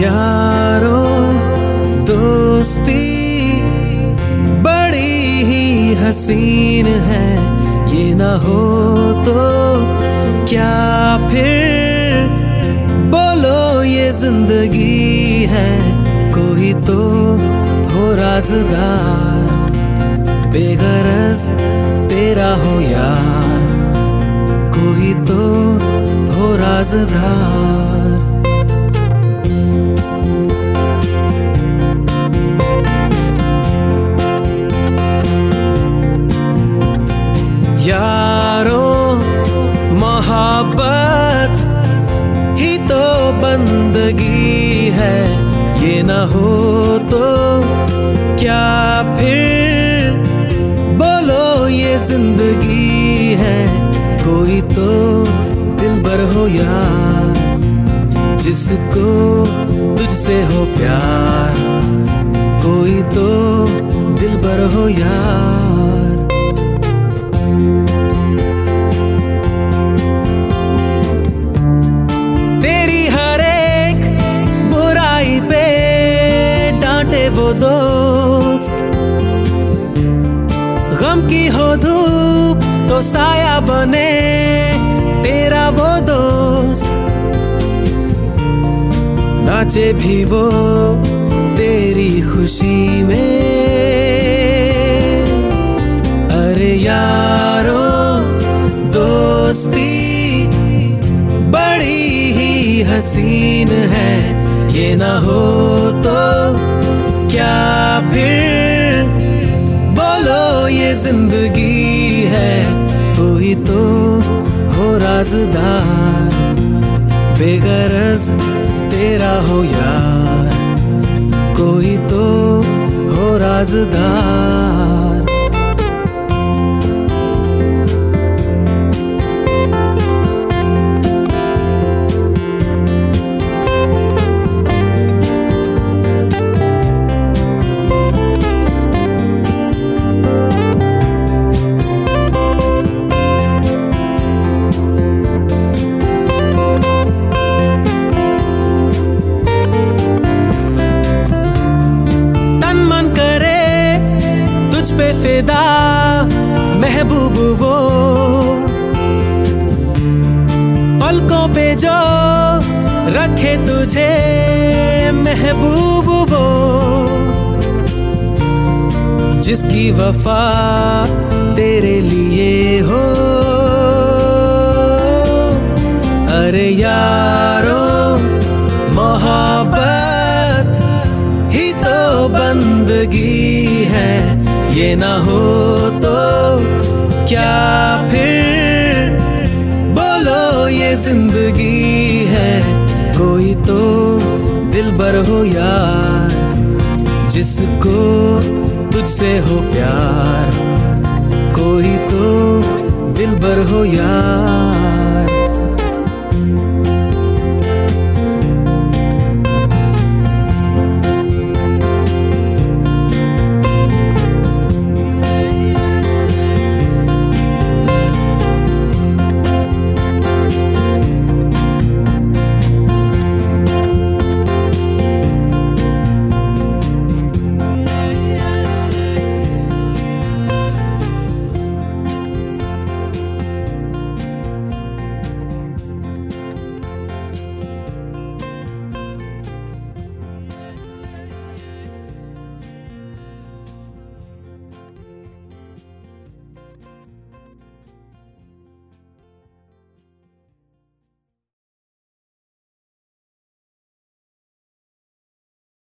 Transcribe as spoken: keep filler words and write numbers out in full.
यारो दोस्ती बड़ी ही हसीन है, ये ना हो तो क्या फिर बोलो ये जिंदगी है। कोई तो हो राज़दार, बेगरज तेरा हो यार, कोई तो हो राज़दार। यारो मोहब्बत ही तो बंदगी है, ये ना हो तो क्या फिर बोलो ये जिंदगी है। कोई तो दिलबर हो यार, जिसको तुझसे हो प्यार, कोई तो दिलबर हो यार। तेरी हर एक बुराई पे डांटे वो दोस्त, गम की हो धूप तो साया बने तेरा वो दोस्त। नाचे भी वो तेरी खुशी में, अरे यारो दोस्ती बड़ी ही हसीन है, ये ना हो तो क्या फिर बोलो ये जिंदगी है। कोई तो हो राज़दार, बेगरज तेरा हो यार, कोई तो हो राज़दार। पे फिदा महबूब वो, पलकों पे जो रखे तुझे महबूब वो, जिसकी वफा तेरे लिए हो। अरे यारो मोहब्बत ही तो बंदगी है, ये ना हो तो क्या फिर बोलो ये जिंदगी है। कोई तो दिलबर हो यार, जिसको तुझसे हो प्यार, कोई तो दिलबर हो यार।